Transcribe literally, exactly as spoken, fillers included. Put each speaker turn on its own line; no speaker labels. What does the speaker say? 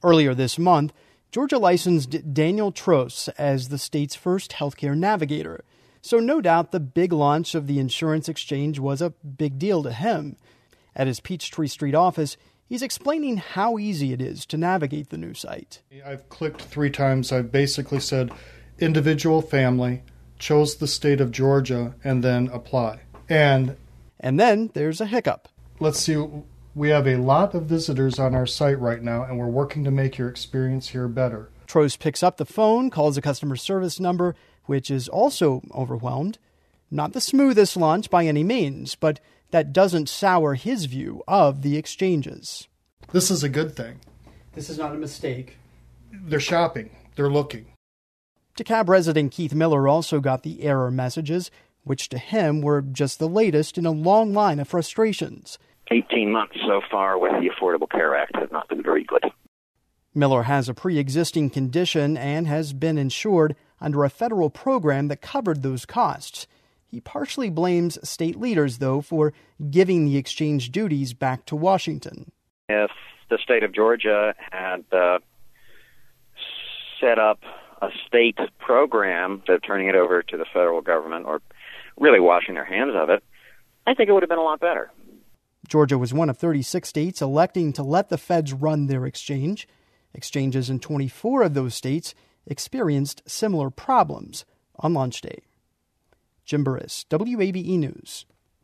Earlier this month, Georgia licensed Daniel Trost as the state's first healthcare navigator. So no doubt the big launch of the insurance exchange was a big deal to him. At his Peachtree Street office, he's explaining how easy it is to navigate the new site.
I've clicked three times. I've basically said individual family, chose the state of Georgia, and then apply. And
and then there's a hiccup.
Let's see. We have a lot of visitors on our site right now, and we're working to make your experience here better.
Trost picks up the phone, calls a customer service number, which is also overwhelmed. Not the smoothest launch by any means, but that doesn't sour his view of the exchanges.
This is a good thing.
This is not a mistake.
They're shopping. They're looking.
DeKalb resident Keith Miller also got the error messages, which to him were just the latest in a long line of frustrations.
eighteen months so far with the Affordable Care Act has not been very good.
Miller has a pre-existing condition and has been insured under a federal program that covered those costs. He partially blames state leaders, though, for giving the exchange duties back to Washington.
If the state of Georgia had uh, set up a state program instead of turning it over to the federal government or really washing their hands of it, I think it would have been a lot better.
Georgia was one of thirty-six states electing to let the feds run their exchange. Exchanges in twenty-four of those states experienced similar problems on launch day. Jim Burris, W A B E News.